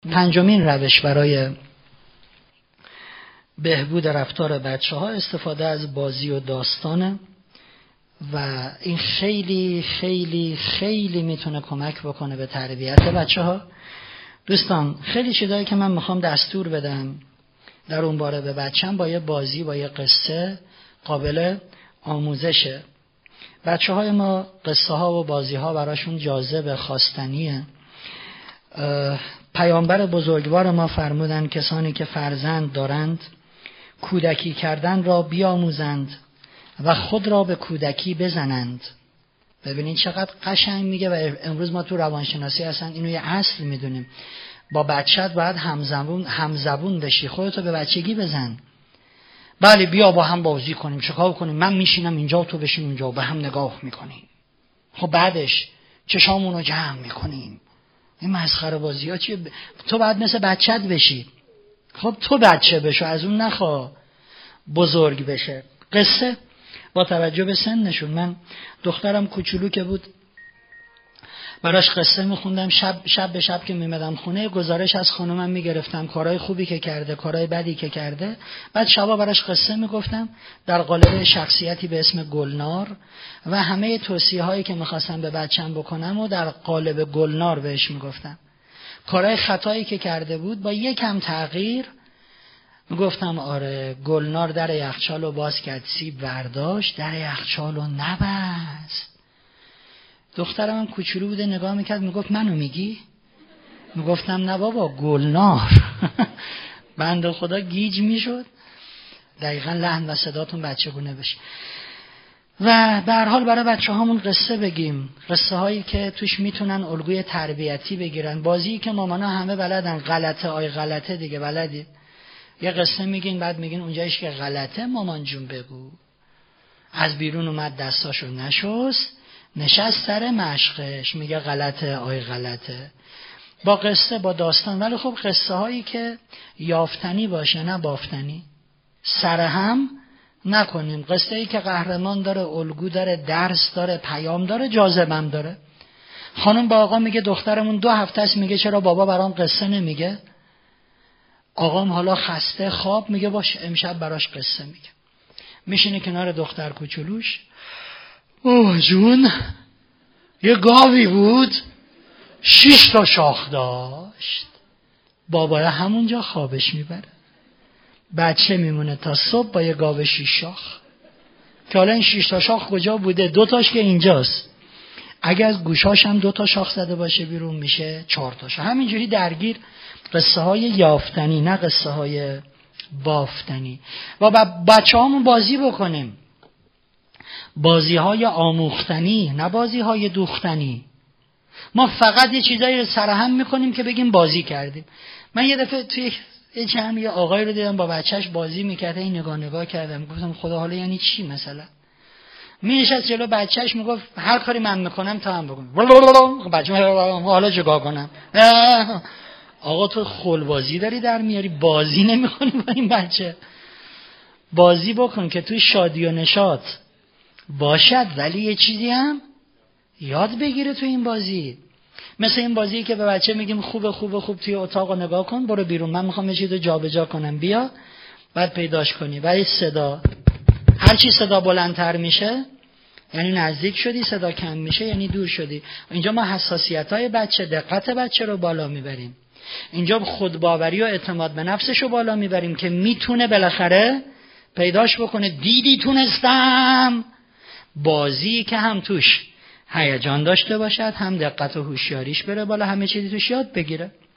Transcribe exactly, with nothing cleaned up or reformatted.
پنجمین روش برای بهبود رفتار بچه ها استفاده از بازی و داستانه و این خیلی خیلی خیلی میتونه کمک بکنه به تربیت بچه ها. دوستان خیلی چیزایی که من میخوام دستور بدم در اون باره به بچه‌م با یه بازی با یه قصه قابل آموزشه. بچه های ما قصه ها و بازی ها براشون جاذب خواستنیه. پیامبر بزرگوار ما فرمودند کسانی که فرزند دارند کودکی کردن را بیاموزند و خود را به کودکی بزنند. ببینید چقدر قشنگ میگه و امروز ما تو روانشناسی اصلا اینو یه اصل میدونیم. با بچت باید همزبون همزبون بشی، خودتو به بچگی بزن. بله بیا با هم بازی کنیم، چیکار کنیم، من میشینم اینجا تو بشین اونجا، به هم نگاه میکنیم. خب بعدش چشامونو جمع میکنیم. این مسخره بازی ها چیه؟ تو باید مثل بچت بشی. خب تو بچه بشو، از اون نخوا بزرگ بشه. قصه با توجه به سنشون. من دخترم کوچولو که بود براش قصه میخوندم، شب شب به شب که میمدم خونه گزارش از خانومم میگرفتم کارهای خوبی که کرده، کارهای بدی که کرده، بعد شبا براش قصه میگفتم در قالب شخصیتی به اسم گلنار و همه توصیه هایی که میخواستم به بچم بکنم و در قالب گلنار بهش میگفتم. کارهای خطایی که کرده بود با یکم تغییر میگفتم آره گلنار در یخچالو باز کرد، سیب برداشت، در یخچالو نبست. دخترم هم کوچولو بوده نگاه میکرد میگفت منو میگی؟ میگفتم نه بابا گلنار. بنده خدا گیج میشد. دقیقا لحن و صداتون بچگونه بشه. و به هر حال برای بچه هامون قصه بگیم، قصه هایی که توش میتونن الگوی تربیتی بگیرن. بازی که مامانا همه بلدن، غلطه آی غلطه دیگه بلدید. یه قصه میگین بعد میگین اونجایش که غلطه مامان جون بگو. از بیرون اومد دستاشو نشست نشست سر مشقش، میگه غلطه آی غلطه. با قصه با داستان، ولی خب قصه هایی که یافتنی باشه نه بافتنی. سرهم نکنیم. قصه ای که قهرمان داره، الگو داره، درس داره، پیام داره، جاذبم داره. خانم با آقا میگه دخترمون دو هفته است میگه چرا بابا برام قصه نمیگه؟ آقام حالا خسته خواب میگه باش امشب براش قصه میگه. میشینه کنار دختر کوچولوش، اوه جون یه گاوی بود شش تا شاخ داشت. بابا همونجا خوابش میبره. بچه میمونه تا صبح با یه گاو شش شاخ که حالا این شش تا شاخ کجا بوده؟ دو تاش که اینجاست. اگه از گوشاش هم دو تا شاخ زده باشه بیرون میشه چهار تاش. همینجوری درگیر قصه های یافتنی نه قصه های بافتنی. و با بچه هامون بازی بکنیم، بازی های آموختنی نه بازی های دوختنی. ما فقط یه چیزایی رو سرهم میکنیم که بگیم بازی کردیم. من یه دفعه توی یه چند یه آقای رو دیدم با بچهش بازی میکرده، این نگاه نگاه کردم گفتم خدا حالا یعنی چی؟ مثلا می نشست جلو بچهش میگفت هر کاری من میکنم تا هم بکن. بچه حالا چیکار کنم؟ آقا تو خلبازی داری در میاری، بازی نمیکنی با این بچه. بازی بکن که توی شادی و نشاط باشد ولی یه چیزی هم یاد بگیره تو این بازی. مثل این بازی که به بچه میگیم خوبه خوبه خوب توی اتاق نگاه کن، برو بیرون من میخوام یه چیزو جابجا کنم بیا، بعد پیداش کنی. ولی صدا هر چی صدا بلندتر میشه یعنی نزدیک شدی، صدا کم میشه یعنی دور شدی. اینجا ما حساسیت‌های بچه، دقت بچه رو بالا میبریم. اینجا خودباوری و اعتماد به نفسش رو بالا میبریم که میتونه بالاخره پیداش بکنه. دیدی تونستم. بازی که هم توش هیجان داشته باشد، هم دقت و هوشیاریش بره بالا، همه چیزی توش یاد بگیره.